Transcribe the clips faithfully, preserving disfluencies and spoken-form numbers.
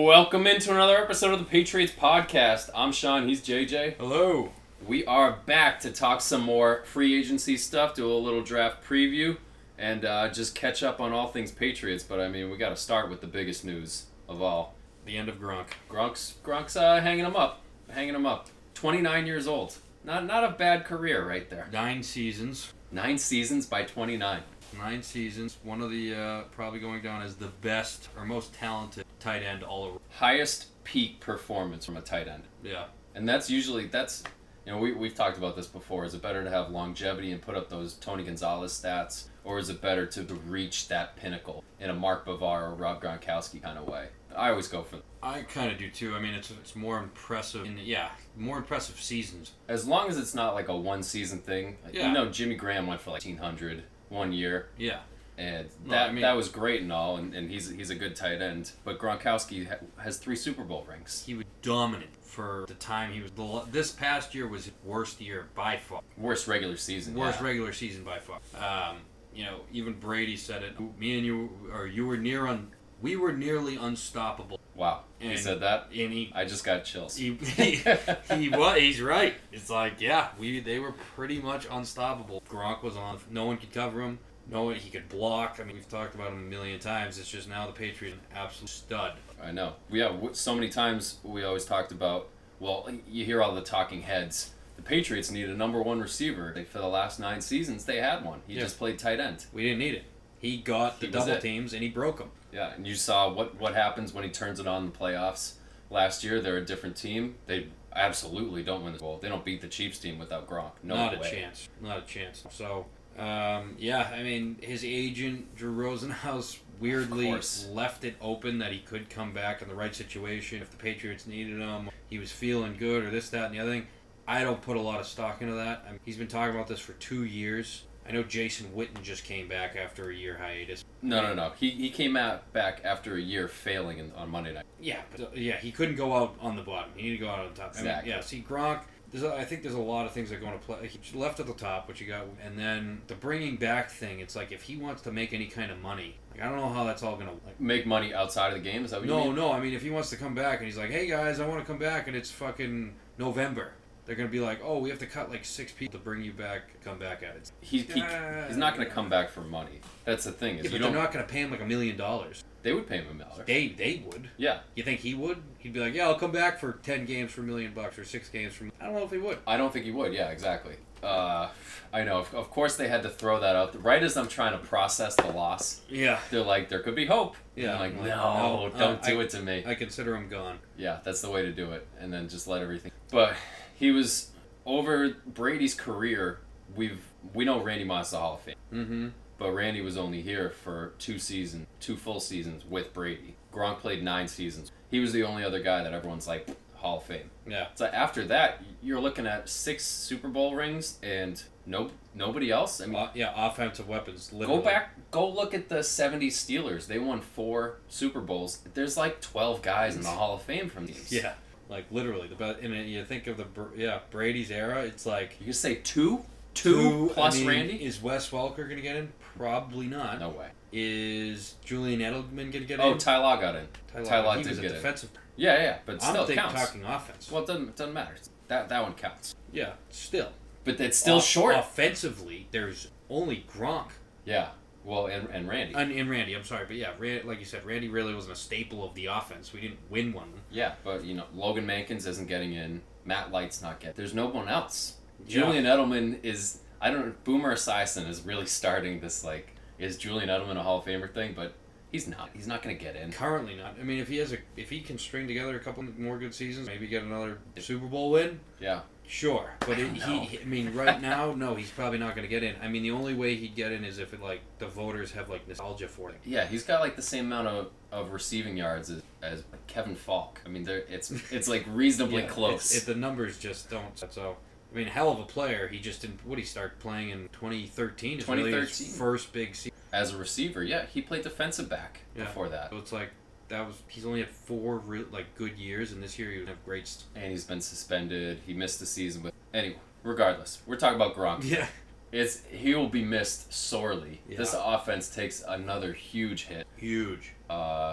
Welcome into another episode of the Patriots Podcast. I'm Sean, he's J J. Hello. We are back to talk some more free agency stuff, do a little draft preview, and uh, just catch up on all things Patriots. But I mean, we got to start with the biggest news of all. The end of Gronk. Gronk's Gronk's uh, hanging him up, hanging him up. twenty-nine years old. Not not a bad career right there. Nine seasons. Nine seasons by twenty-nine. Nine seasons. One of the, uh, probably going down as the best or most talented tight end all over. Highest peak performance from a tight end. Yeah. And that's usually, that's, you know, we, we've talked about this before. Is it better to have longevity and put up those Tony Gonzalez stats? Or is it better to reach that pinnacle in a Mark Bavard or Rob Gronkowski kind of way? I always go for I kind of do too. I mean, it's it's more impressive. In the, yeah, more impressive seasons. as long as it's not like a one season thing. Yeah. You know, Jimmy Graham went for like eighteen hundred one year. Yeah. And No, that I mean- that was great and all, and, and he's he's a good tight end. But Gronkowski ha- has three Super Bowl rings. He was dominant for the time he was. The, this past year was his worst year by far. Worst regular season. Worst yeah. regular season by far. Um, you know, even Brady said it. Me and you, or you were near on. We were nearly unstoppable. Wow. He And- said that? And he I just got chills. He, he, he was. He's right. It's like, yeah, we they were pretty much unstoppable. Gronk was on. No one could cover him. No one. He could block. I mean, we've talked about him a million times. It's just now the Patriots an absolute stud. I know. Yeah, w- so many times we always talked about, well, you hear all the talking heads. The Patriots need a number one receiver. They, for the last nine seasons, they had one. He Yeah. just played tight end. We didn't need it. He got the He was double it. teams and he broke them. Yeah, and you saw what, what happens when he turns it on in the playoffs. Last year, they're a different team. They absolutely don't win the Bowl. They don't beat the Chiefs team without Gronk. No Not way. a chance. Not a chance. So, um, yeah, I mean, his agent, Drew Rosenhaus, weirdly course. left it open that he could come back in the right situation if the Patriots needed him. He was feeling good or this, that, and the other thing. I don't put a lot of stock into that. I mean, he's been talking about this for two years. I know Jason Witten just came back after a year hiatus. No, no, no. He he came out back after a year failing in, on Monday night. Yeah, but, uh, yeah, he couldn't go out on the bottom. He needed to go out on top. I mean, Exactly. yeah, see, Gronk, there's a, I think there's a lot of things that go into play. He left at the top, which you got, and then the bringing back thing, it's like if he wants to make any kind of money, like, I don't know how that's all going to like. Make money outside of the game? Is that what you No, mean? no, I mean, if he wants to come back and he's like, hey guys, I want to come back, and it's fucking November. They're going to be like, oh, we have to cut like six people to bring you back, come back at it. He, he, he's not going to come back for money. That's the thing. Is Yeah, you but they're don't, not going to pay him like a million dollars. They would pay him a million. They they would. Yeah. You think he would? He'd be like, yeah, I'll come back for ten games for a million bucks or six games for. I don't know if he would. I don't think he would. Yeah, exactly. Uh, I know. Of, of course, they had to throw that out. Right as I'm trying to process the loss, Yeah. they're like, there could be hope. Yeah, And I'm like, I'm like, no, no, don't uh, do I- it to me. I consider him gone. Yeah, that's the way to do it. And then just let everything. But he was over Brady's career. We've we know Randy Moss is a Hall of Fame, Mm-hmm. but Randy was only here for two seasons, two full seasons with Brady. Gronk played nine seasons. He was the only other guy that everyone's like Hall of Fame. Yeah. So after that, you're looking at six Super Bowl rings and no nobody else. I mean, Uh, yeah, offensive weapons. Literally. go back, go look at the seventies Steelers. They won four Super Bowls. There's like twelve guys in the Hall of Fame from these. Yeah. Like, literally. the best. And you think of the, Br- yeah, Brady's era, it's like... You could say two? Two, plus I mean, Randy? Is Wes Welker going to get in? Probably not. No way. Is Julian Edelman going to get Oh, in? Ty Law got in. Ty Law he did was a get in. defensive... Yeah, yeah, but I'm still think, counts. talking offense. Well, it doesn't, it doesn't matter. That that one counts. Yeah, still. But it's still Off- short. Offensively, there's only Gronk. Yeah. Well, and, and Randy. And, and Randy, I'm sorry, but yeah, Rand, like you said, Randy really wasn't a staple of the offense. We didn't win one. Yeah, but, you know, Logan Mankins isn't getting in. Matt Light's not getting. There's no one else. Yeah. Julian Edelman is... I don't know. Boomer Esiason is really starting this, like... Is Julian Edelman a Hall of Famer thing? But he's not. He's not going to get in. Currently not. I mean, if he has a, if he can string together a couple more good seasons, maybe get another Super Bowl win. Yeah. Sure, but it, don't he, know. he, I mean, right now, no, he's probably not going to get in. I mean, the only way he'd get in is if it, like, the voters have like nostalgia for it. Yeah, he's got, like, the same amount of, of receiving yards as, as like, Kevin Falk. I mean, they're, it's, it's like, reasonably Yeah, close. It's, it, the numbers just don't. So, I mean, hell of a player. He just didn't. What did he start playing in twenty thirteen? twenty thirteen. Really his first big season. As a receiver, yeah. He played defensive back Yeah. before that. So it's like that was. He's only had four re- like good years, and this year he would have great. St- And he's been suspended. He missed the season with... Anyway, regardless. We're talking about Gronk. yeah. It's he will be missed sorely. Yeah. This offense takes another huge hit. Huge. Uh,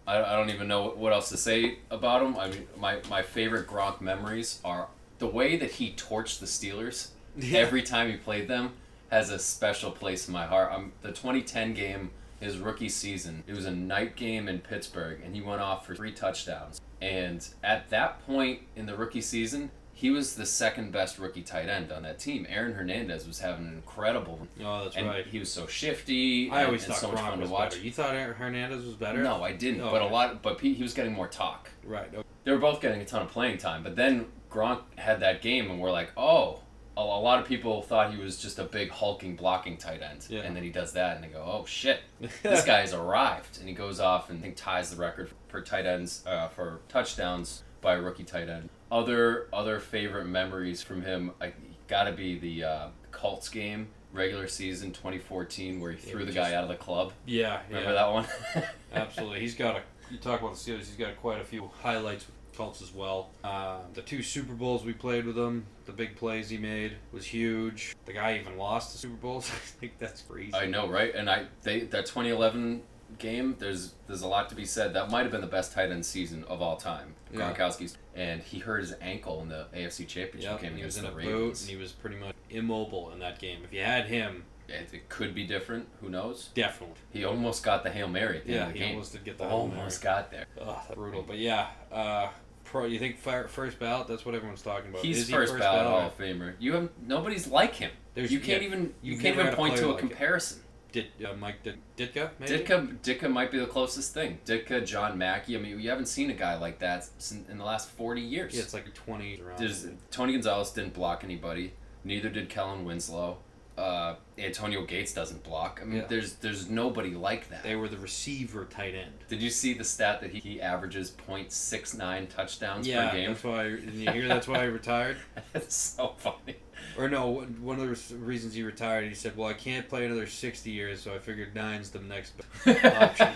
I, I don't even know what else to say about him. I mean, my, my favorite Gronk memories are the way that he torched the Steelers Yeah. every time he played them has a special place in my heart. Um, the twenty ten game, his rookie season, it was a night game in Pittsburgh, and he went off for three touchdowns. And at that point in the rookie season, he was the second best rookie tight end on that team. Aaron Hernandez was having an incredible. Oh, that's and right. He was so shifty. I and, always and thought so much Gronk fun was to watch. better. You thought Aaron Hernandez was better? No, I didn't. Oh, but okay. a lot. But he, he was getting more talk. Right. Okay. They were both getting a ton of playing time. But then Gronk had that game, and we're like, oh. A, a lot of people thought he was just a big hulking blocking tight end, Yeah. and then he does that, and they go, oh shit, this guy has arrived, and he goes off and I think ties the record for tight ends uh, for touchdowns by a rookie tight end. Other other favorite memories from him, I gotta be the uh, Colts game, regular season twenty fourteen, where he threw Yeah, the just- guy out of the club. Yeah. Remember yeah. that one? Absolutely. He's got a. You talk about the Steelers. He's got quite a few highlights with Colts as well. Uh, the two Super Bowls we played with him, the big plays he made was huge. The guy even lost the Super Bowls. I think that's crazy. I know, right? And I they that twenty eleven game, there's there's a lot to be said. That might have been the best tight end season of all time, Yeah. Gronkowski's. And he hurt his ankle in the A F C Championship Yep, game he was against in the a boot Ravens. and he was pretty much immobile in that game. If you had him, It, it could be different. Who knows? definitely. He almost got the Hail Mary at the Yeah, end of the he game. almost did get the Hail Mary. Almost got there. Ugh, that's brutal. But yeah, uh, pro. You think fire, first ballot? That's what everyone's talking about. He's Is he first, ballot ballot? Hall of Famer. You have nobody's like him. There's- you can't yeah, even you you've can't never even had a point player to a like it. comparison. Did uh, Mike Did, Ditka? Maybe? Ditka Ditka might be the closest thing. Ditka, John Mackey. I mean, you haven't seen a guy like that sin- in the last forty years. Yeah, it's like twenty around. There's, Tony Gonzalez didn't block anybody. Neither did Kellen Winslow. Uh, Antonio Gates doesn't block. I mean, Yeah. there's there's nobody like that. They were the receiver tight end. Did you see the stat that he, he averages point six nine touchdowns Yeah, per game? that's why. Did you hear? That's why he retired. That's so funny. Or no, one of the reasons he retired, he said, "Well, I can't play another sixty years, so I figured nine's the next option."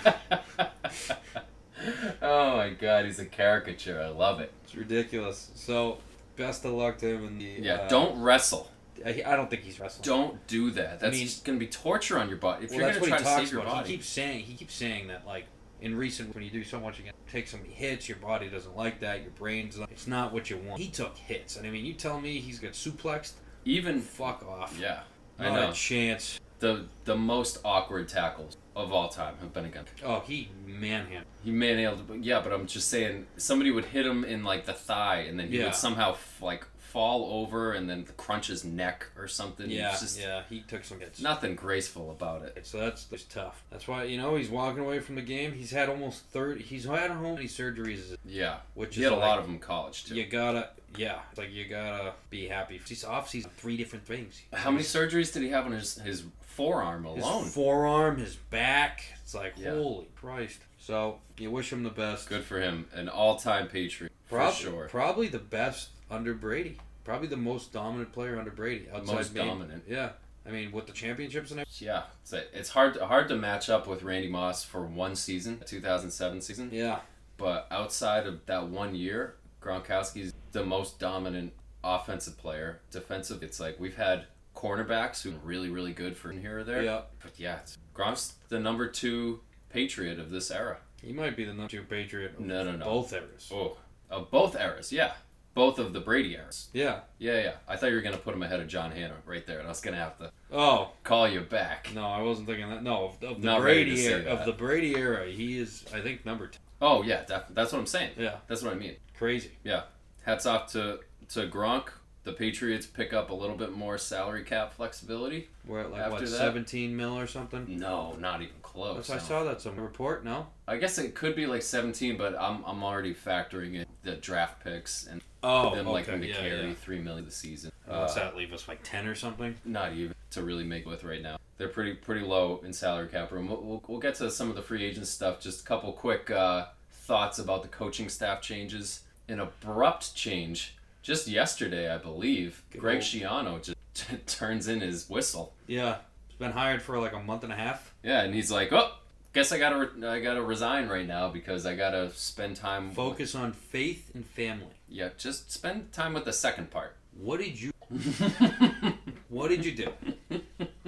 Oh my god, he's a caricature. I love it. It's ridiculous. So, best of luck to him in the. Yeah, uh, don't wrestle. I, I don't think he's wrestling. Don't do that. That's mean- going to be torture on your body. If Well, you're that's going to what try he to talks save your about. body. He keeps saying he keeps saying that like in recent when you do so much again, take so many hits, your body doesn't like that. Your brain's like, it's not what you want. He took hits, and I mean, you tell me he's got suplexed? Even Fuck off. yeah, I Not know. a chance. The the most awkward tackles of all time have been against. Oh, he manhandled. He manhandled, yeah, but I'm just saying somebody would hit him in like the thigh, and then he Yeah. would somehow f- like fall over and then crunch his neck or something. Yeah, It's just yeah, he took some hits. nothing graceful about it. So that's, that's tough. That's why you know he's walking away from the game. He's had almost thirty. He's had how many surgeries? Yeah, Which he is had a like, lot of them in college too. You gotta, yeah, it's like you gotta be happy. He's off season, three different things. How many surgeries did he have on his his forearm His alone? forearm, his back. It's like Yeah. holy Christ. So you wish him the best. Good for him, an all-time Patriot Prob- for sure. Probably the best under Brady. Probably the most dominant player under Brady. Outside Most maybe- dominant. Yeah. I mean, with the championships and everything. Yeah, it's, it's hard hard to match up with Randy Moss for one season, two thousand seven season. Yeah. But outside of that one year, Gronkowski's the most dominant offensive player. Defensive, it's like we've had cornerbacks who are really, really good for here or there. Yeah. But yeah, it's, Gronk's the number two Patriot of this era. He might be the number two Patriot of No, no, no. both eras. Oh, of both eras, yeah. Both of the Brady eras. Yeah. Yeah, yeah. I thought you were going to put him ahead of John Hanna right there, and I was going to have to Oh. call you back. No, I wasn't thinking that. No, of, of the Not ready Brady to say era, of that. the Brady era, he is I think number two. Oh, yeah, def- that's what I'm saying. Yeah. That's what I mean. Crazy. Yeah. Hats off to, to Gronk. The Patriots pick up a little bit more salary cap flexibility. We're at like After what that- seventeen mil or something. No, not even close. That's, I saw that some report. No. I guess it could be like seventeen, but I'm I'm already factoring in the draft picks and Oh, them okay. liking to yeah, carry yeah. three million this season. What's Uh, that leave us like ten or something? Not even to really make with right now. They're pretty pretty low in salary cap room. We'll, we'll, we'll get to some of the free agent stuff. Just a couple quick uh, thoughts about the coaching staff changes. An abrupt change just yesterday, I believe. Good Greg old- Schiano just turns in his whistle. Yeah, he's been hired for like a month and a half. Yeah, and he's like, "Oh, guess I gotta re- I gotta resign right now because I gotta spend time. Focus on faith and family. Yeah, just spend time with the second part." What did you? What did you do?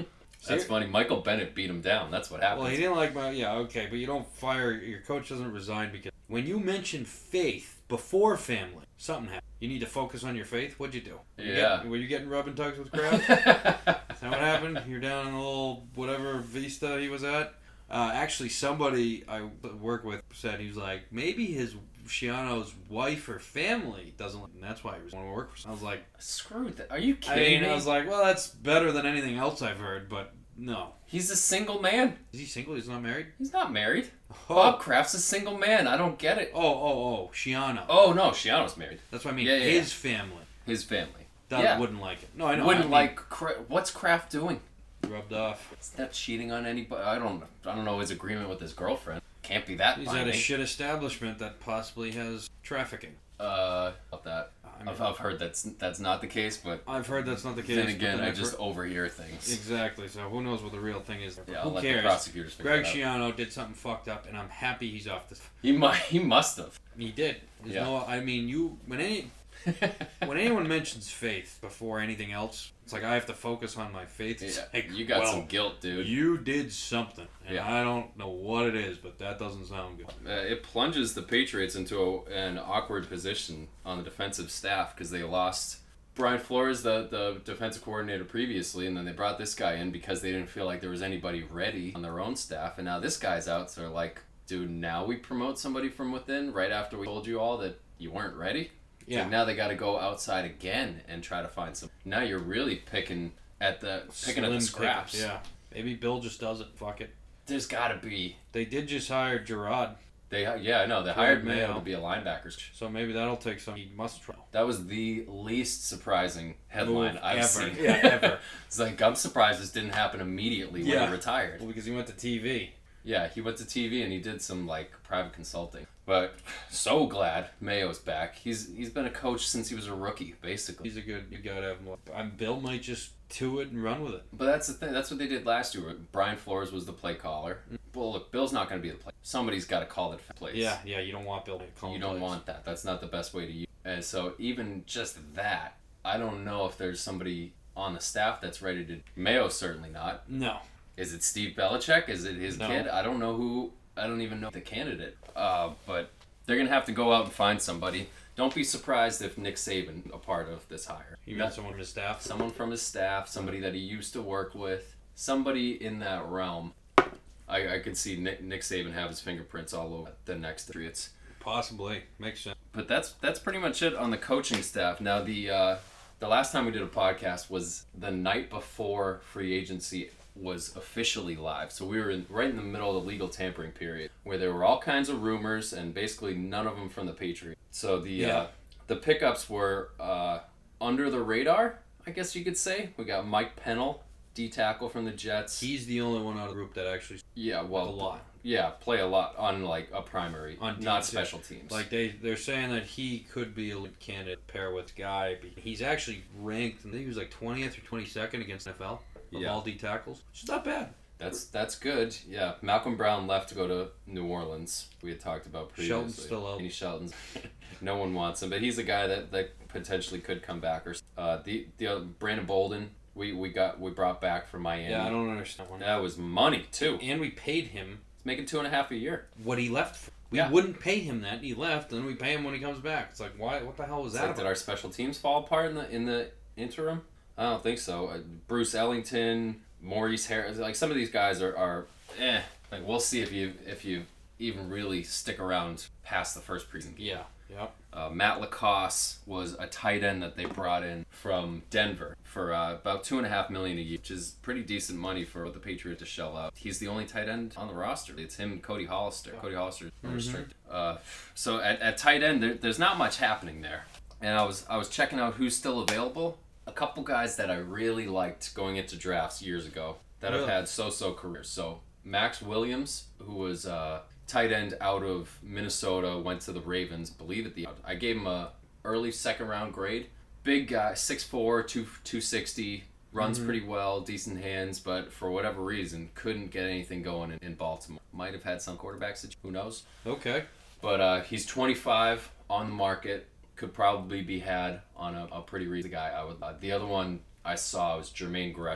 That's funny. Michael Bennett beat him down. That's what happened. Well, he didn't like my... Yeah, okay, but you don't fire... Your coach doesn't resign because... When you mention faith before family, something happened. You need to focus on your faith? What'd you do? Were you Yeah. Getting, were you getting rub and tugs with Kraft? Is that what happened? You're down in the little whatever Vista he was at? Uh, actually, somebody I work with said he was like, maybe his Schiano's wife or family doesn't, and that's why he was want to work for. I was like, screw that. Are you I kidding mean, me? I was like, well, that's better than anything else I've heard, but no. He's a single man. Is he single? He's not married? He's not married. Oh, Bob Kraft's a single man. I don't get it. oh, oh, oh, Schiano. Oh no, Schiano's married. That's what I mean. Yeah, yeah, his family His family. that Yeah. wouldn't like it. No, I know. Wouldn't I mean, like. Kra- What's Kraft doing? rubbed off. He's not cheating on anybody. I don't. I don't know his agreement with his girlfriend. Can't be that. He's binding. at a shit establishment that possibly has trafficking. Uh, about that. I mean, I've, I've heard that's that's not the case, but I've heard that's not the case. then but again, then I I've just heard- overhear things. exactly. So who knows what the real thing is? Yeah, I'll who let cares? the prosecutors figure Greg it out. Schiano did something fucked up, and I'm happy he's off the. He might. He must have. He did. There's Yeah. no. I mean, you when any when anyone mentions faith before anything else, it's like I have to focus on my faith. It's Yeah, like, you got well, some guilt, dude. You did something, and Yeah. I don't know what it is, but that doesn't sound good. Uh, it plunges the Patriots into a, an awkward position on the defensive staff because they lost Brian Flores, the, the defensive coordinator previously, and then they brought this guy in because they didn't feel like there was anybody ready on their own staff, and now this guy's out, so they're like, dude, now we promote somebody from within right after we told you all that you weren't ready? Yeah. So now they got to go outside again and try to find some. Now you're really picking at the picking at Slim the scraps. pickings, yeah. Maybe Bill just does it. Fuck it. There's got to be. They did just hire Gerard, They yeah, I know. They Gerard hired Mayo Mayo. to be a linebackers. so maybe that'll take some. He must try. That was the least surprising headline Move I've ever. seen. Yeah, ever. It's like, I'm surprised this didn't happen immediately when Yeah. he retired. Well, because he went to T V. Yeah, he went to T V and he did some like private consulting. But so glad Mayo's back. He's he's been a coach since he was a rookie, basically. He's a good. You gotta have him. I'm Bill might just do it and run with it. But that's the thing. That's what they did last year. Brian Flores was the play caller. Well, look, Bill's not going to be the play. Somebody's got to call it plays. Yeah, yeah. You don't want Bill to call You him don't plays. want that. That's not the best way to use. And so even just that, I don't know if there's somebody on the staff that's ready to. Mayo certainly not. No. Is it Steve Belichick? Is it his No. kid? I don't know who. I don't even know the candidate. Uh, but they're gonna have to go out and find somebody. Don't be surprised if Nick Saban a part of this hire. You mean someone from his staff? Someone from his staff, somebody that he used to work with, somebody in that realm. I, I could see Nick, Nick Saban have his fingerprints all over the next Patriots. Possibly. Makes sense. But that's that's pretty much it on the coaching staff. Now the uh, the last time we did a podcast was the night before free agency was officially live. So we were in, right in the middle of the legal tampering period where there were all kinds of rumors and basically none of them from the Patriots. So the Yeah. uh, the pickups were uh, under the radar, I guess you could say. We got Mike Pennell, D tackle from the Jets. He's the only one out of the group that actually yeah, well, a lot. Yeah, play a lot on like a primary, On not teams, special teams. like they they're saying that he could be a lead candidate pair with Guy. But he's actually ranked. I think he was like twentieth or twenty-second against N F L of Yeah. all D tackles, which is not bad. That's that's good. Yeah, Malcolm Brown left to go to New Orleans. We had talked about previously. Shelton's still out. Kenny Shelton's. No one wants him, but he's a guy that, that potentially could come back. Or uh, the the uh, Brandon Bolden, we, we got we brought back from Miami. Yeah, I don't understand. One. That was money too. And we paid him He's making two and a half a year. what he left for. We Yeah. wouldn't pay him that. He left, and then we pay him when he comes back. It's like, why? What the hell was It's that? like, did about? our special teams fall apart in the in the interim? I don't think so. Uh, Bruce Ellington, Maurice Harris, like some of these guys are, are eh. Like we'll see if you if you even really stick around past the first preseason. Yeah. Yeah. Uh, Matt Lacoste was a tight end that they brought in from Denver for uh, about two and a half million a year, which is pretty decent money for the Patriots to shell out. He's the only tight end on the roster. It's him, and Cody Hollister. Cody Hollister is restricted. Uh, so at, at tight end, there, there's not much happening there. And I was I was checking out who's still available. A couple guys that I really liked going into drafts years ago that Really? have had so-so careers. So Max Williams, who was uh, tight end out of Minnesota, went to the Ravens. Believe it, the I gave him a early second round grade. Big guy, six four, two sixty, runs Mhm. pretty well, decent hands, but for whatever reason couldn't get anything going in, in Baltimore. Might have had some quarterback situation, who knows? Okay. But uh, he's twenty-five, on the market, could probably be had on a, a pretty reasonable guy. I would. Uh, the other one I saw was Jermaine Gresham,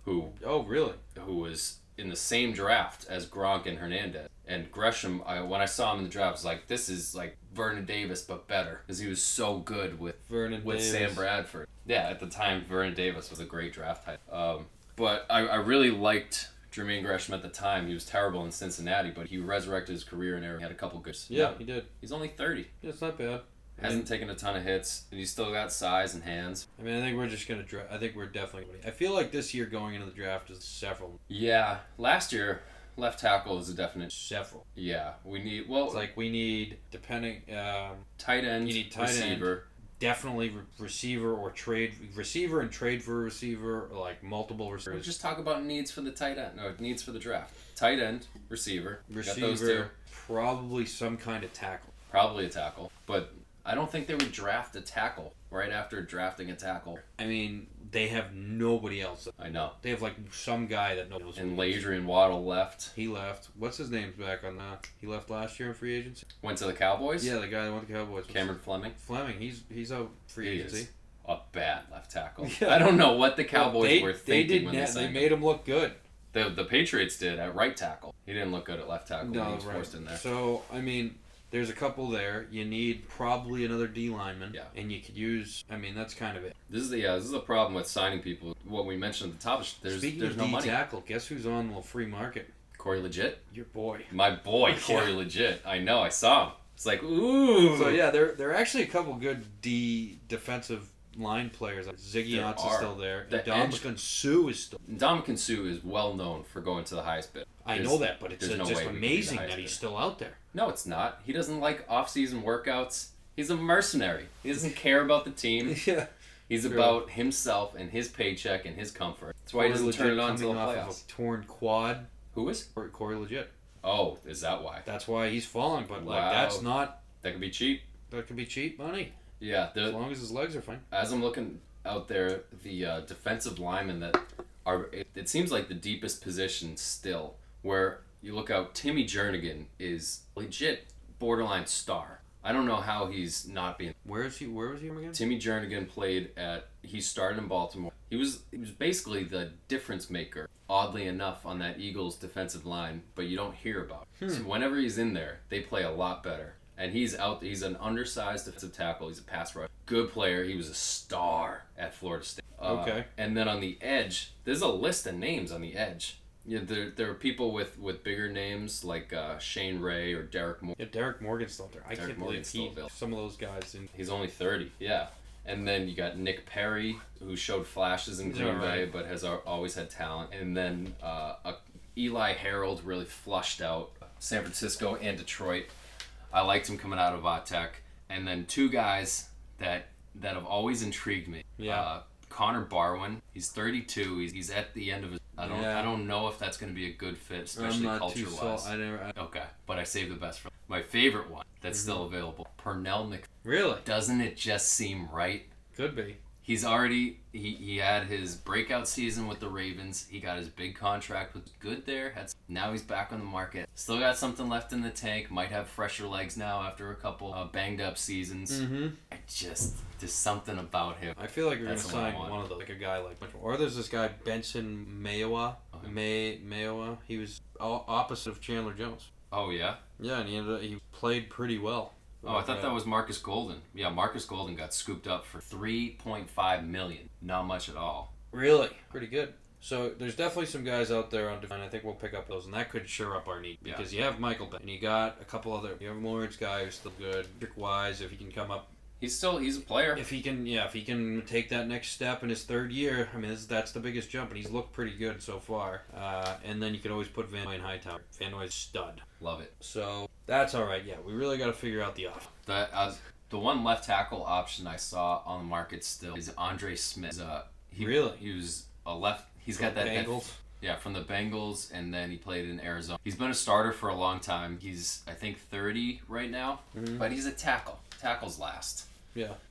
who Oh, really? who was in the same draft as Gronk and Hernandez. And Gresham, I, when I saw him in the draft, I was like, this is like Vernon Davis, but better. Because he was so good with Vernon with Davis. Sam Bradford. Yeah, at the time, Vernon Davis was a great draft type. Um, but I, I really liked Jermaine Gresham at the time. He was terrible in Cincinnati, but he resurrected his career and he had a couple good... Yeah, no, he did. he's only thirty. Yeah, it's not bad. Hasn't taken a ton of hits, and he's still got size and hands. I mean, I think we're just gonna draft. I think we're definitely. I feel like this year going into the draft is several. Yeah, last year, left tackle is a definite... Several. Yeah, we need... Well, It's like we need, depending, um, tight end, you need tight receiver. end, definitely re- receiver or trade receiver and trade for a receiver, or like multiple We'll receivers. just talk about needs for the tight end. No, needs for the draft. Tight end, receiver. Got those two. Receiver, probably some kind of tackle. Probably a tackle, but I don't think they would draft a tackle right after drafting a tackle. I mean, they have nobody else. I know. They have like some guy that knows. And who he is. Ladrian Waddle left. He left. What's his name's back on that? He left last year in free agency. Went to the Cowboys. Yeah, the guy that went to the Cowboys. Cameron Fleming. Fleming. He's he's out free He agency. is a bad left tackle. Yeah. I don't know what the Cowboys Well, they, were they thinking did when na- they they signed made him. him look good. The the Patriots did at right tackle. He didn't look good at left tackle when he was forced in there. So I mean, there's a couple there. You need probably another D lineman. Yeah. And you could use. I mean, that's kind of it. This is the yeah. This is the problem with signing people. What we mentioned at the top. There's Speaking there's of no D money. tackle, guess who's on the free market? Corey Legit. Your boy. My boy Corey Yeah. Legit. I know. I saw him. It's like ooh. So yeah, there there are actually a couple good D defensive line players. Like Ziggy There Ansah is are. still there. The And edge- Dominican Sue is still. Ndamukong Suh is well known for going to the highest bid. I There's- know that, but it's there's uh, no just way we could be the amazing highest that he's bid. still out there. No, it's not. He doesn't like off-season workouts. He's a mercenary. He doesn't care about the team. Yeah. He's True. about himself and his paycheck and his comfort. That's why he doesn't turn it on until the off playoffs. of a torn quad. Who is? Corey, Corey Legit. Oh, is that why? That's why he's falling. But like Wow. that's not. That could be cheap. That could be cheap money Yeah. as The, long as his legs are fine. as I'm looking out there, the uh, defensive linemen that are, it, it seems like the deepest position still. Where you look out, Timmy Jernigan is legit borderline star. I don't know how he's not being. Where is he? Where was he from again? Timmy Jernigan played at. He started in Baltimore. He was he was basically the difference maker. Oddly enough, on that Eagles defensive line, but you don't hear about. It. Hmm. So whenever he's in there, they play a lot better. And he's out. He's an undersized defensive tackle. He's a pass rusher. Good player. He was a star at Florida State. Uh, Okay. And then on the edge, there's a list of names on the edge. Yeah, there, there are people with, with bigger names like uh, Shane Ray or Derek Moore. Yeah, Derek Morgan's still there. I Derek can't Morgan's believe still he. available. Some of those guys. In, He's only thirty, yeah. And then you got Nick Perry, who showed flashes in He's Green all Bay, right. but has al- always had talent. And then uh, a Eli Harold really flushed out San Francisco and Detroit. I liked him coming out of Vatech. And then two guys that that have always intrigued me. Yeah. Uh, Connor Barwin, he's thirty-two. He's, he's at the end of his. I don't. Yeah. I don't know if that's going to be a good fit, especially I'm not too culture-wise. salt. I never. I, Okay, but I saved the best for my favorite one that's Mm-hmm. still available. Pernell Mc. really? Doesn't it just seem right? Could be. He's already he, he had his breakout season with the Ravens. He got his big contract, was good there. Had now he's back on the market. Still got something left in the tank. Might have fresher legs now after a couple uh, banged up seasons. Mm-hmm. I just there's something about him. I feel like you're That's gonna the one I sign want. one of those, like a guy like. Or there's this guy Benson Mayowa. Okay. May Mayowa. He was o- opposite of Chandler Jones. Oh yeah. Yeah, and he ended up, he played pretty well. Oh, I thought that was Marcus Golden. Yeah, Marcus Golden got scooped up for three point five million. Not much at all. Really pretty good. So there's definitely some guys out there on defense. I think we'll pick up those, and that could shore up our need Yeah. because you have Michael Ben, and you got a couple other. You have Lawrence guy who's still good. Trick Wise, if he can come up, He's still he's a player. if he can, yeah, if he can take that next step in his third year. I mean, this, that's the biggest jump, and he's looked pretty good so far. Uh, and then you could always put Van Noy in Hightower. Van Noy's stud. Love it. So that's all right. Yeah, we really got to figure out the off. The uh, the one left tackle option I saw on the market still is Andre Smith. Uh, he, Really? He was a left. He's From got that, that Bengals. yeah from the Bengals, and then he played in Arizona. He's been a starter for a long time. He's I think thirty right now, Mhm. but he's a tackle. Tackles last. Yeah.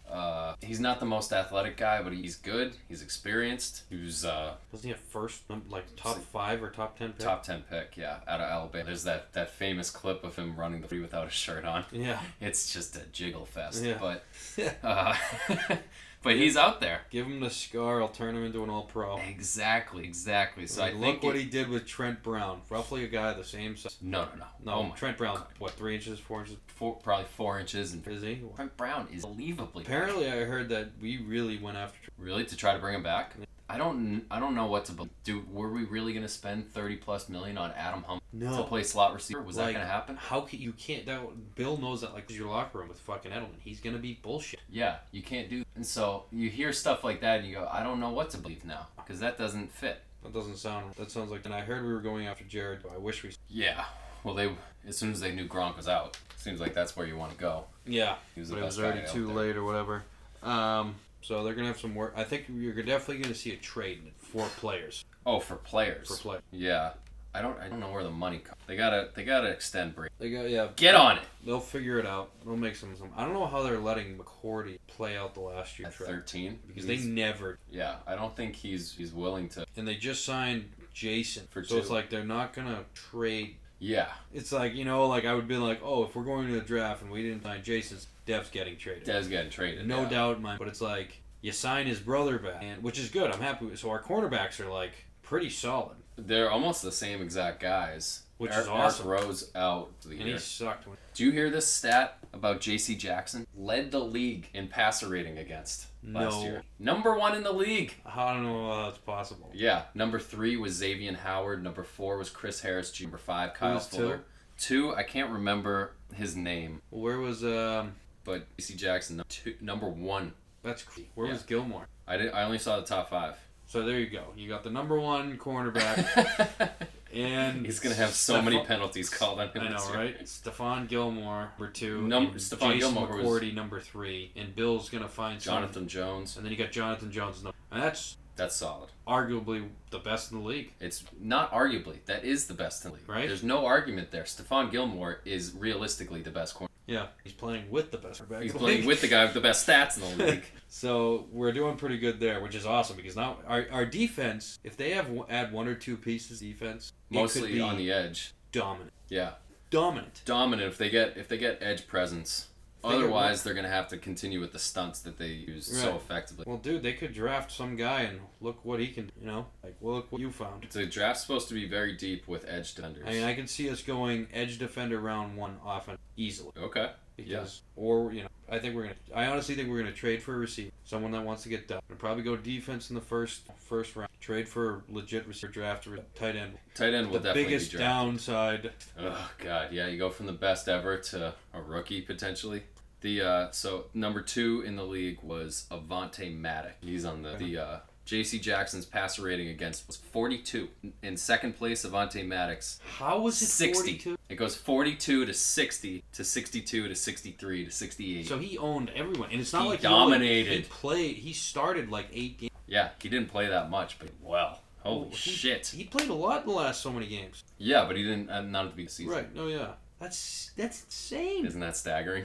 Uh, he's not the most athletic guy, but he's good. He's experienced. He was uh, Wasn't he a first, like top five or top ten pick? top ten pick, yeah, out of Alabama. There's that, that famous clip of him running the free without a shirt on. Yeah. It's just a jiggle fest. Yeah. But uh, but he's out there. Give him the scar. I'll turn him into an all-pro. Exactly, exactly. So Like, I look think what it- he did with Trent Brown. Roughly a guy the same size. No, no, no. No, Oh my Trent Brown, God. what, three inches, four inches? Four, probably four inches. And Is he? Trent Brown is unbelievably Apparently, I heard that we really went after. really to try to bring him back. I don't. I don't know what to do. Were we really going to spend thirty plus million on Adam Humphrey No. to play slot receiver? Was Like, that going to happen? How can you can't? That Bill knows that. Like your locker room with fucking Edelman, he's gonna be bullshit. Yeah, you can't do. And so you hear stuff like that, and you go, I don't know what to believe now because that doesn't fit. That doesn't sound. That sounds like. And I heard we were going after Jared. I wish we. Yeah. Well, they as soon as they knew Gronk was out, seems like that's where you want to go. Yeah. He was the But it best was already guy out too there. late or whatever. Um. So they're gonna have some work. I think you're definitely gonna see a trade for players. Oh, for players. For players. Yeah. I don't. I don't know where the money comes. They gotta. They gotta extend Brady. They got yeah. Get on it. They'll figure it out. They'll make some. some I don't know how they're letting McCourty play out the last year At trade thirteen. because He's- they never. Yeah, I don't think he's he's willing to. And they just signed Jason For so two. it's like they're not gonna trade. Yeah. It's like you know, like I would be like, oh, if we're going to the draft and we didn't sign Jason, Dev's getting traded. Dez getting traded. No yeah. doubt in my. But it's like you sign his brother back, and which is good. I'm happy with. So our cornerbacks are like pretty solid, They're almost the same exact guys. which Eric, is awesome. Eric Rose out for the And year. he sucked. When, Do you hear this stat about J C Jackson? Led the league in passer rating against last No. year. Number one in the league. I don't know how that's possible. Yeah. Number three was Xavier Howard. Number four was Chris Harris. Number five, Kyle was Fuller. Two, I can't remember his name, Where was um? but J C Jackson, num- two, number one. That's crazy. Where Yeah. was Gilmore? I did. I only saw the top five. So there you go. You got the number one cornerback, and He's gonna have so Steph- many penalties called on him. I this know, year. right? Stephon Gilmore, number two. Num- and Stephon Jason Gilmore was- McCourty, number three. And Bill's going to find some- Jonathan Jones. And then you got Jonathan Jones. number- And that's That's solid. arguably the best in the league. It's not arguably. That is the best in the league. Right. There's no argument there. Stephon Gilmore is realistically the best corner. Yeah. He's playing with the best quarterback He's in the playing league. with the guy with the best stats in the league. So we're doing pretty good there, which is awesome because now our, our defense, if they have add one or two pieces defense, it could Mostly be on the edge. dominant. Yeah. Dominant. Dominant if they get if they get edge presence. They get Otherwise, they're gonna have to continue with the stunts that they use so Right. effectively. Well, dude, they could draft some guy and look what he can, you know, like, well, look what you found. The draft's supposed to be very deep with edge defenders. I mean, I can see us going edge defender round one offense easily. Okay. Because, or, you know, I think we're going to, I honestly think we're going to trade for a receiver. Someone that wants to get done. We'll probably go defense in the first first round. Trade for a legit receiver, draft a tight end. Tight end will The definitely biggest be drafted. downside. Oh God, yeah, you go from the best ever to a rookie potentially. The uh, so number two in the league was Avante Maddox. He's on the the uh, J C Jackson's passer rating against was forty-two. In second place, Avante Maddox. How was it sixty. forty-two? It goes forty-two to sixty to sixty-two to sixty-three to sixty-eight. So he owned everyone. And it's not He like dominated. He, only, he played, he started like eight games. yeah, he didn't play that much, but well, holy Oh, he, shit. He played a lot in the last so many games. Yeah, but he didn't. Uh, not at the beginning of the season. Right. No, yeah. That's that's insane. Isn't that staggering?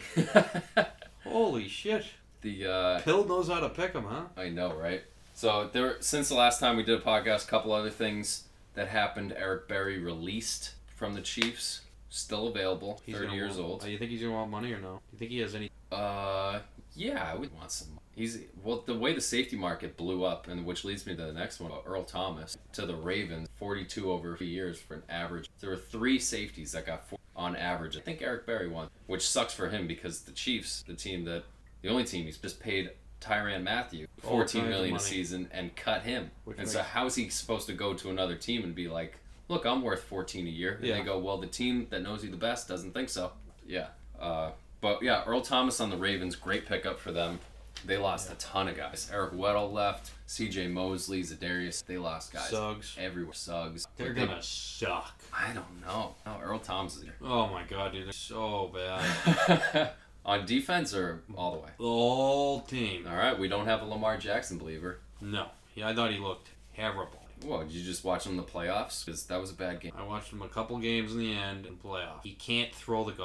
Holy shit. the uh, Pill knows how to pick him, huh? I know, right? So there, since the last time we did a podcast, a couple other things that happened. Eric Berry released from the Chiefs, still available, He's thirty gonna years want, old. Uh, you think he's gonna want money or no? You think he has any? Uh, yeah, I would want some. He's well, the way the safety market blew up, and which leads me to the next one. Earl Thomas to the Ravens, forty-two over a few years for an average. There were three safeties that got four on average. I think Eric Berry won, which sucks for him because the Chiefs, the team that, the only team he's just paid Tyrann Mathieu All fourteen kinds of million a money. season and cut him. Which and so makes- how's he supposed to go to another team and be like, look, I'm worth fourteen a year? And Yeah. they go, well, the team that knows you the best doesn't think so. Yeah. Uh, but yeah, Earl Thomas on the Ravens, great pickup for them. They lost a ton of guys. Eric Weddle left. C J Mosley, Zadarius. They lost guys. Suggs. Everywhere. Suggs. They're They- gonna suck. I don't know. No, Earl Thomas is Oh my god, dude, they're so bad. there. On defense or all the way? The whole team. All right, we don't have a Lamar Jackson believer. No, yeah, I thought he looked terrible. Whoa, did you just watch him in the playoffs? Because that was a bad game. I watched him a couple games in the end in playoff. He can't throw the goddamn.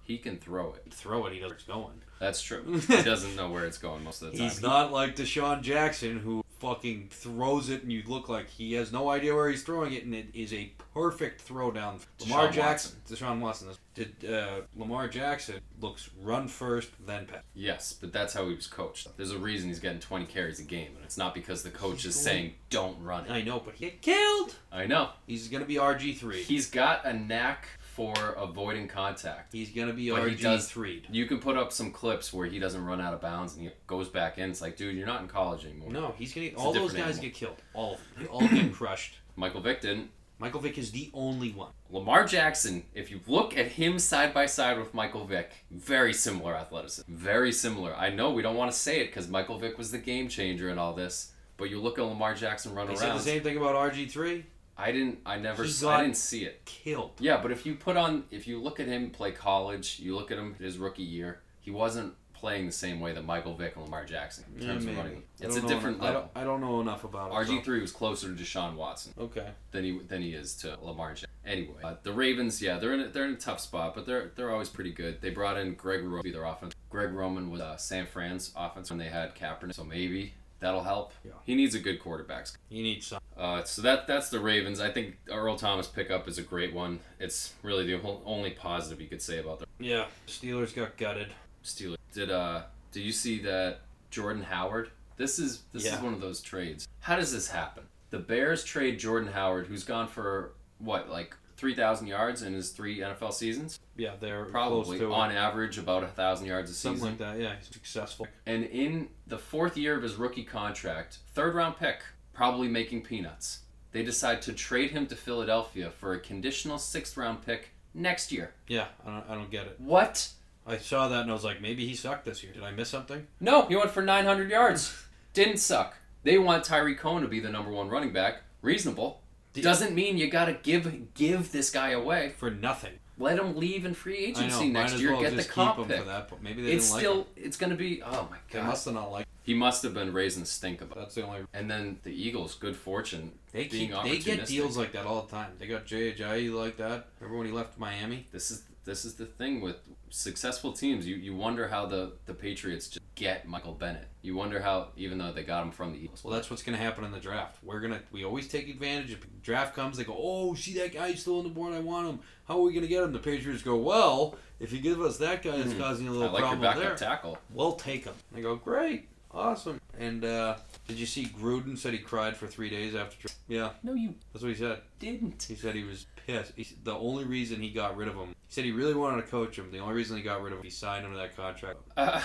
He can throw it. Throw it, he knows where it's going. That's true. He doesn't know where it's going most of the time. He's not like Deshaun Jackson, who fucking throws it and you look like he has no idea where he's throwing it, and it is a perfect throw down. Lamar Deshaun Jackson, Deshaun Watson, did uh, Lamar Jackson looks run first, then pass. Yes, but that's how he was coached. There's a reason he's getting twenty carries a game, and it's not because the coach He's is going- saying don't run it. I know, but he get killed. I know. He's gonna be R G three. He's got a knack for avoiding contact. He's gonna be But R he G does- three. You can put up some clips where he doesn't run out of bounds and he goes back in. It's like, dude, you're not in college anymore. No, he's gonna. a All those different guys animal. get killed. All of them. They all get crushed. Michael Vick didn't. Michael Vick is the only one. Lamar Jackson, if you look at him side by side with Michael Vick, very similar athleticism. Very similar. I know we don't want to say it because Michael Vick was the game changer in all this, but you look at Lamar Jackson run They around. said the same thing about R G three. I didn't. I never. He s- got I didn't see it. Killed. Yeah, but if you put on, if you look at him play college, you look at him his rookie year, he wasn't playing the same way that Michael Vick and Lamar Jackson in Yeah, terms maybe. of running. I It's don't a know different enough- I level. don't, I don't know enough about it. R G three was closer to Deshaun Watson so- Okay. than he than he is to Lamar Jackson. Anyway, uh, the Ravens, yeah, they're in a, they're in a tough spot, but they're they're always pretty good. They brought in Greg Roman to be their offense. Greg Roman was uh, San Fran's offense when they had Kaepernick, so maybe that'll help. Yeah. He needs a good quarterback. He needs some. Uh, so that that's the Ravens. I think Earl Thomas pickup is a great one. It's really the whole, only positive you could say about the Yeah. Steelers got gutted. Steelers. Did uh did you see that Jordan Howard? This is this Yeah. is one of those trades. How does this happen? The Bears trade Jordan Howard, who's gone for what, like three thousand yards in his three N F L seasons? Yeah, they're Probably close to on average about a thousand yards a something season. like that. Yeah, he's successful. And in the fourth year of his rookie contract, third round pick, probably making peanuts. They decide to trade him to Philadelphia for a conditional sixth round pick next year. Yeah, I don't, I don't get it. What? I saw that and I was like, maybe he sucked this year. Did I miss something? No, he went for nine hundred yards. Didn't suck. They want Tyree Cohen to be the number one running back. Reasonable. Did- Doesn't mean you gotta give give this guy away. For nothing. Let him leave in free I agency know. next might as year. well Get the just comp keep him pick. for that. But maybe they It's didn't still. like him. It's gonna be. Oh my They god. must have not liked. He must have been raising stink about. That's the only. And then the Eagles, good fortune. They being keep. They get opportunistic. deals like that all the time. They got Jay Ajayi like that. Remember when he left Miami? This is this is the thing with successful teams. You you wonder how the the Patriots just get Michael Bennett. You wonder how, even though they got him from the Eagles. Well, that's what's going to happen in the draft. We're gonna. We always take advantage. If draft comes, they go, "Oh, see that guy's still on the board. I want him. How are we going to get him?" The Patriots go, "Well, if you give us that guy that's Mhm. causing a I little like your problem backup there, tackle. we'll take him." They go, "Great, awesome." And uh, did you see Gruden said he cried for three days after? Tra- yeah, No, you that's what he said. didn't. He said he was pissed. He, the only reason he got rid of him, he said he really wanted to coach him. The only reason he got rid of him, he signed him to that contract. Uh,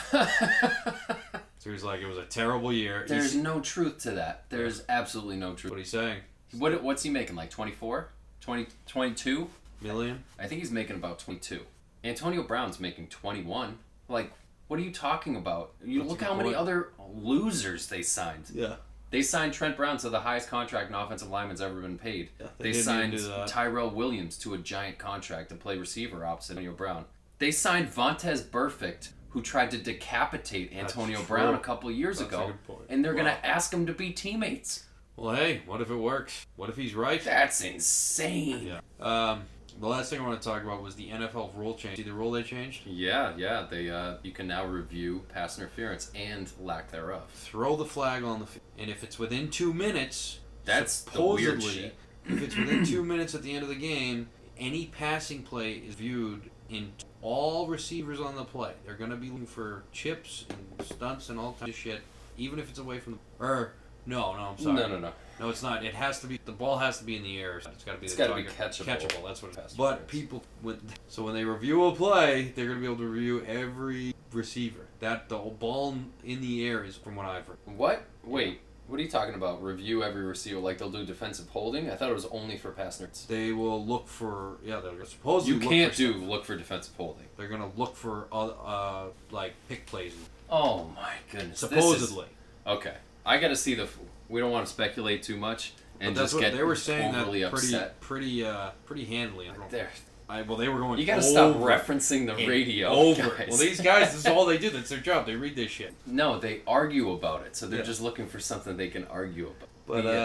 So he's like, it was a terrible year. There's He's, no truth to that. There's absolutely no what truth. he's saying, What what's he making? Like twenty-four? twenty, twenty-two? million. I think he's making about twenty-two. Antonio Brown's making twenty-one. Like, what are you talking about? You That's look a good how many point. other losers they signed. Yeah. They signed Trent Brown to the highest contract an offensive lineman's ever been paid. Yeah, They, didn't signed even do that. Tyrell Williams to a giant contract to play receiver opposite Antonio Brown. They signed Vontez Burfict, who tried to decapitate Antonio That's Brown true. a couple years That's a ago. good point. And they're Wow. going to ask him to be teammates. Well, hey, what if it works? What if he's right? That's insane. Yeah. Um, the last thing I want to talk about was the N F L rule change. See the rule they changed? Yeah, yeah. They uh, you can now review pass interference and lack thereof. Throw the flag on the field, and if it's within two minutes, That's the weird supposedly, shit. if it's within two minutes at the end of the game, any passing play is viewed in all receivers on the play. They're going to be looking for chips and stunts and all kinds of shit, even if it's away from the. Or no, no, I'm sorry. No, no, no. No, it's not. It has to be. The ball has to be in the air. It's got to be. It's the gotta be target. catchable. Catchable. That's what it has. Pass But interference. people, when, so when they review a play, they're gonna be able to review every receiver. That the ball in the air is from what I've heard. What? Wait. What are you talking about? Review every receiver like they'll do defensive holding? I thought it was only for pass interference. They will look for. Yeah, they're supposedly. You look can't for do stuff. look for defensive holding. They're gonna look for uh, uh like pick plays. Oh my goodness. This is- Supposedly. okay. I got to see the. We don't want to speculate too much and But that's just what get they were saying that overly pretty, upset. pretty, uh, pretty handily. I don't- There. I, well, they were going. You got to stop over referencing the and radio. Over. guys. Well, these guys, this is all they do. That's their job. They read this shit. No, they argue about it, so they're Yeah. just looking for something they can argue about. But Yeah. uh,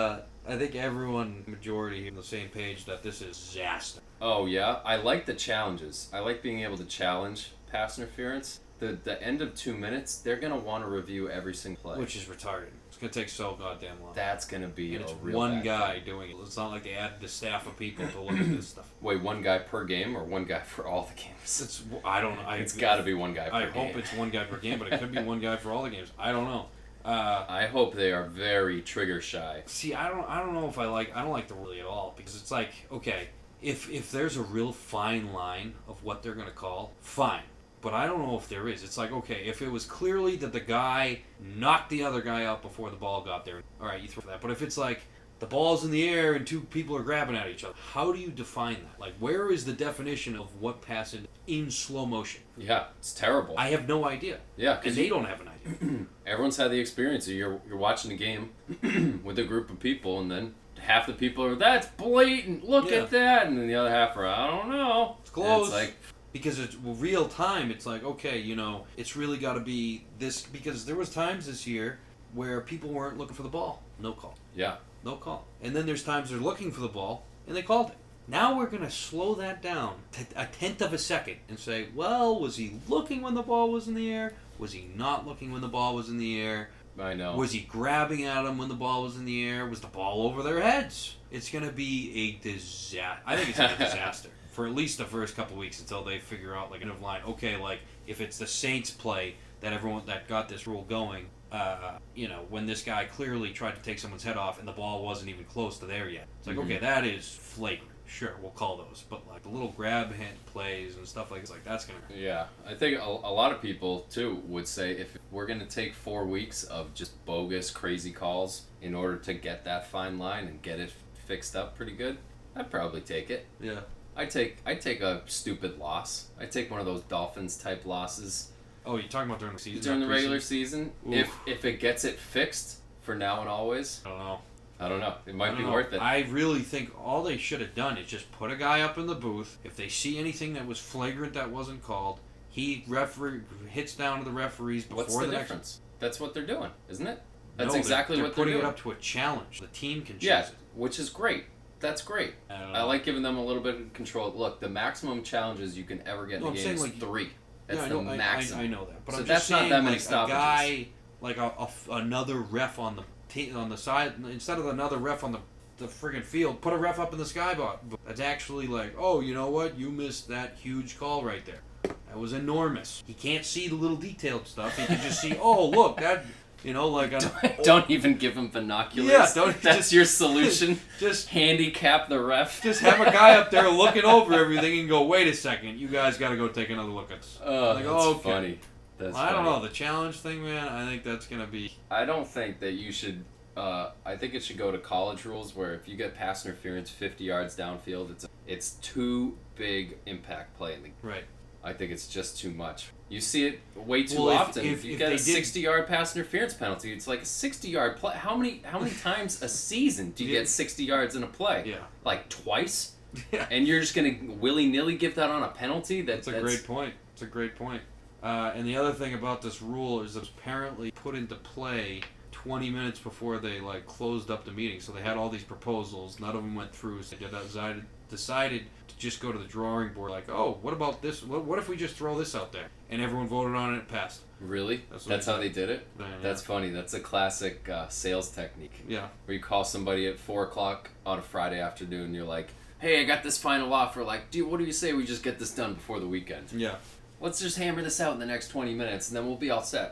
I think everyone, majority, on the same page that this is disaster. Oh yeah, I like the challenges. I like being able to challenge pass interference. The the end of two minutes, they're gonna want to review every single play, Which is retarded. It's gonna take so goddamn long. that's gonna be and a it's real one bad guy thing. doing it. It's not like they added a staff of people to look at this stuff. Wait, one guy per game or one guy for all the games? It's I don't know. I, It's got to be one guy per I game. hope it's one guy per game, but it could be one guy for all the games. I don't know. Uh, I hope they are very trigger shy. see, I don't. I don't know if I like. I don't like the really at all because it's like okay, if if there's a real fine line of what they're gonna call, fine. But I don't know if there is. It's like, okay, if it was clearly that the guy knocked the other guy out before the ball got there, all right, you throw that. But if it's like the ball's in the air and two people are grabbing at each other, how do you define that? Like, where is the definition of what passing in slow motion? Yeah, it's terrible. I have no idea. yeah, And because they don't have an idea. everyone's had the experience of you're you're watching a game with a group of people, and then half the people are that's blatant. Look Yeah. at that, and then the other half are I don't know. It's close. And it's like Because it's well, real time. It's like, okay, you know, it's really got to be this. Because there was times this year where people weren't looking for the ball. No call. yeah, No call. And then there's times they're looking for the ball and they called it. Now we're going to slow that down to a tenth of a second and say, well, was he looking when the ball was in the air? Was he not looking when the ball was in the air? I know. Was he grabbing at them when the ball was in the air? Was the ball over their heads? It's going to be a disaster. I think it's going to be a disaster for at least the first couple of weeks until they figure out like an of line. Okay, like if it's the Saints play that everyone that got this rule going, uh, you know, when this guy clearly tried to take someone's head off and the ball wasn't even close to there yet. It's like, Mhm. okay, that is flagrant. Sure, we'll call those. But like the little grab hand plays and stuff like this, like that's going to Yeah, I think a, a lot of people too would say if we're going to take four weeks of just bogus, crazy calls in order to get that fine line and get it fixed up pretty good, I'd probably take it. Yeah. I take I take a stupid loss. I take one of those Dolphins type losses Oh, you're talking about during the season? during the not regular preseason? season. Oof. If if it gets it fixed for now and always, I don't know. I don't know. It might I be don't know. worth it. I really think all they should have done is just put a guy up in the booth. If they see anything that was flagrant that wasn't called, he referee hits down to the referees before What's the, the difference? That's what they're doing, isn't it? Next... That's No, exactly they're, what they're they're putting doing. it up to a challenge. The team can choose Yeah, it. which is great. That's great. I, don't I know. like giving them a little bit of control. Look, the maximum challenges you can ever get in No, a I'm game saying, is like- three. That's yeah, I the know, I- maximum. I, I know that, but So I'm that's just not saying, that many like, stoppages. A guy, like a, a f- another ref on the t- on the side instead of another ref on the the friggin' field, put a ref up in the skybox. That's actually like, oh, you know what? You missed that huge call right there. That was enormous. He can't see the little detailed stuff. He can just see, oh, look, that, you know, like an, Don't even give him binoculars. Yeah, don't- That's just- your solution. just Handicap the ref. just have a guy up there looking over everything and go, wait a second, you guys got to go take another look at this. Oh, Like, that's okay. funny. That's I don't funny. know, the challenge thing, man, I think that's going to be... I don't think that you should. Uh, I think it should go to college rules where if you get pass interference fifty yards downfield, it's it's too big impact play in the. Right. I think it's just too much. You see it way too Well, if- often. If, if- you if get they a did- sixty-yard pass interference penalty, it's like a sixty-yard play. How many how many times a season do you Yeah. get sixty yards in a play? Yeah. Like twice, Yeah. and you're just gonna willy nilly give that on a penalty? That, That's a great point. It's a great point. Uh, and the other thing about this rule is it was apparently put into play twenty minutes before they like closed up the meeting. So they had all these proposals. None of them went through. So they decided decided to just go to the drawing board. Like, oh, what about this? What, what if we just throw this out there? And everyone voted on it. It passed. Really? That's That's, what how they they did it. Yeah, yeah. That's funny. That's a classic uh, sales technique. Yeah. Where you call somebody at four o'clock on a Friday afternoon, and you're like, "Hey, I got this final offer. Like, dude, what do you say we just get this done before the weekend? Yeah. Let's just hammer this out in the next twenty minutes, and then we'll be all set."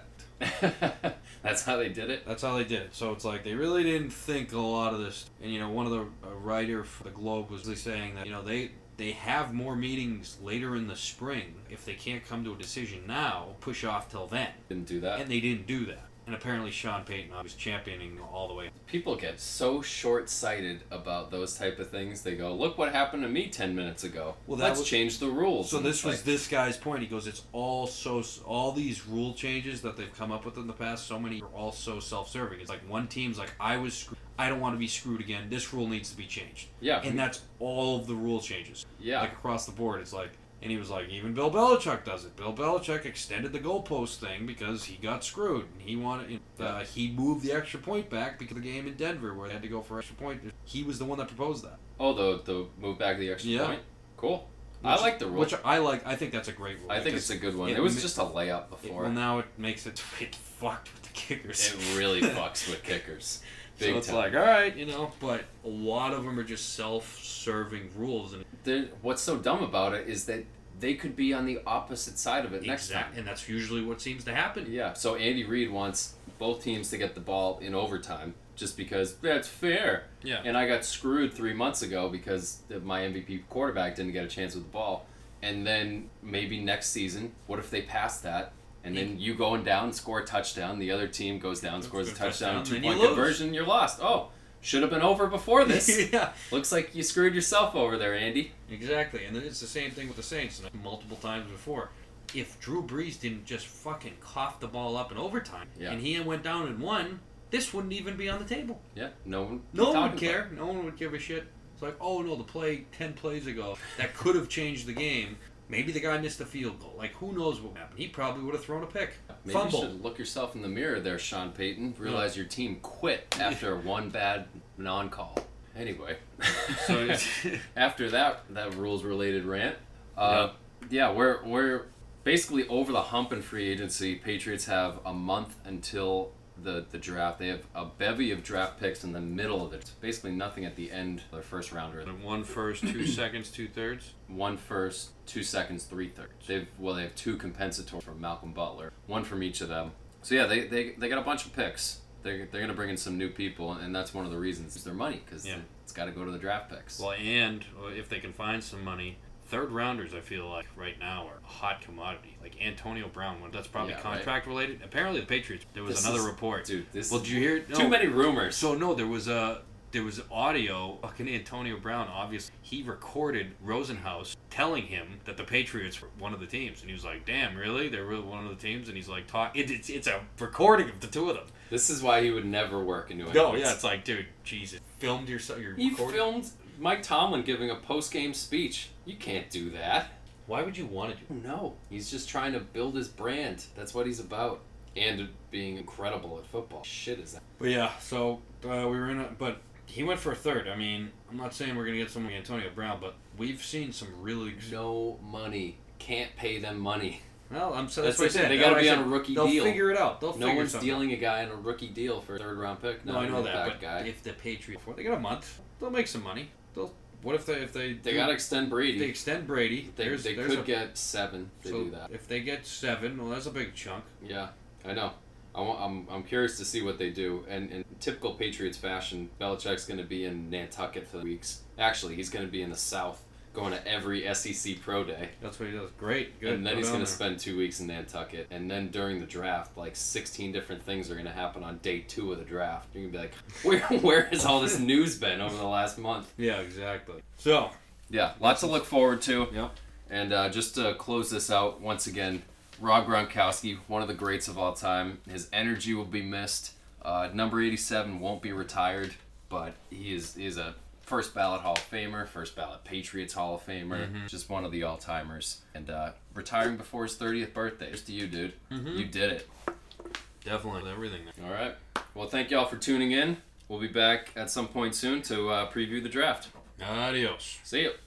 That's how they did it. That's how they did it. So it's like they really didn't think a lot of this. And you know, one of the uh, writer for the Globe was really saying that you know they they have more meetings later in the spring. If they can't come to a decision now, push off till then. Didn't do that. And they didn't do that. And apparently Sean Payton was championing all the way. People get so short-sighted about those type of things. They go, "Look what happened to me ten minutes ago. Well, that Let's was- change the rules." So And this it's was like, this guy's point. He goes, it's all so all these rule changes that they've come up with in the past. So many are all so self-serving. It's like one team's like, I was screwed. I don't want to be screwed again. This rule needs to be changed. yeah, And that's all of the rule changes. yeah. Like across the board, it's like, And he was like, even Bill Belichick does it. Bill Belichick extended the goalpost thing because he got screwed. And he wanted, uh, he moved the extra point back because of the game in Denver where they had to go for extra point. He was the one that proposed that. Oh, the the move back the extra Yeah. point? Cool. Which, I like the rule. Which I like. I think that's a great rule. I think it's a good one. It, it was ma- just a layup It, before. well, now it makes it, it fucked with the kickers. It really fucks with kickers. Big so it's time. like, all right, you know, but a lot of them are just self-serving rules. And They're- what's so dumb about it is that they could be on the opposite side of it next time. Exact- And that's usually what seems to happen. Yeah, so Andy Reid wants both teams to get the ball in overtime just because that's fair. Yeah. And I got screwed three months ago because my M V P quarterback didn't get a chance with the ball. And then maybe next season, what if they pass that? And then you going down, score a touchdown. The other team goes down, scores a touchdown, touchdown, two then you point lose. conversion. You're lost. Oh, should have been over before this. Yeah. Looks like you screwed yourself over there, Andy. Exactly, and it's the same thing with the Saints multiple times before. If Drew Brees didn't just fucking cough the ball up in overtime, Yeah. and he went down and won, this wouldn't even be on the table. Yeah, no one. No one talking would care. No one would give a shit. It's like, oh no, the play ten plays ago that could have changed the game. Maybe the guy missed a field goal. Like, who knows what happened? He probably would have thrown a pick. Maybe Fumble. you should look yourself in the mirror there, Sean Payton. Realize your team quit after one bad non-call. Anyway, So after that that rules related rant, uh, yeah, we're we're basically over the hump in free agency. Patriots have a month until the the draft. They have a bevy of draft picks in the middle of it. Basically nothing at the end of their first rounder. one first, two seconds, two thirds. One first, two seconds, three thirds. They've well, they have two compensatory from Malcolm Butler, one from each of them. So yeah, they they, they got a bunch of picks. They're, they're gonna bring in some new people, and that's one of the reasons. It's their money because Yeah. it's got to go to the draft picks. Well, and uh, if they can find some money, third rounders, I feel like right now are a hot commodity. Like Antonio Brown, one that's probably Yeah, contract related. Apparently, the Patriots. There was This another is- report. Dude, this Well, did you hear? No. too many rumors. So no, there was a there was audio. Fucking Antonio Brown, obviously, he recorded Rosenhaus telling him that the Patriots were one of the teams, and he was like, "Damn, really? They're really one of the teams?" And he's like, "Talk." It, it's it's a recording of the two of them. This is why he would never work in New England. No, yeah, it's like, dude, Jesus, filmed yourself. You're He recording. filmed Mike Tomlin giving a post-game speech. You can't do that. Why would you want to do? No, he's just trying to build his brand. That's what he's about. And being incredible at football. Shit is that. But yeah, so uh, we were in a, but he went for a third. I mean, I'm not saying we're gonna get someone like Antonio Brown, but we've seen some really. No money. Can't pay them money. Well, I'm so That's that's, what I the thing. said. They gotta That's be what I on a said. rookie They'll deal. figure it out. They'll No figure one's something dealing a guy on a rookie deal for a third round pick. out. No, I know that that, but guy. if the Patriots, they got a month, they'll make some money. They'll. What if they if they They do- gotta extend Brady. if they extend Brady? They, there's, they there's could a, get seven if they so do that. if they get seven, well, that's a big chunk. Yeah, I know. I want, I'm, I'm curious to see what they do. And in typical Patriots fashion, Belichick's going to be in Nantucket for weeks. Actually, he's going to be in the South, going to every S E C Pro Day. That's what he does. Great, good. And then Go he's down going to there. spend two weeks in Nantucket. And then during the draft, like sixteen different things are going to happen on day two of the draft. You're going to be like, where where has all this news been over the last month? Yeah, exactly. So. Yeah, lots to look forward to. Yep. And uh, just to close this out, once again, Rob Gronkowski, one of the greats of all time. His energy will be missed. Uh, number eighty-seven won't be retired, but he is he is a first ballot Hall of Famer, first ballot Patriots Hall of Famer, Mm-hmm. just one of the all-timers. And uh, retiring before his thirtieth birthday. Just to you, dude. Mm-hmm. You did it. Definitely everything there. All right. Well, thank y'all for tuning in. We'll be back at some point soon to uh, preview the draft. Adios. See you.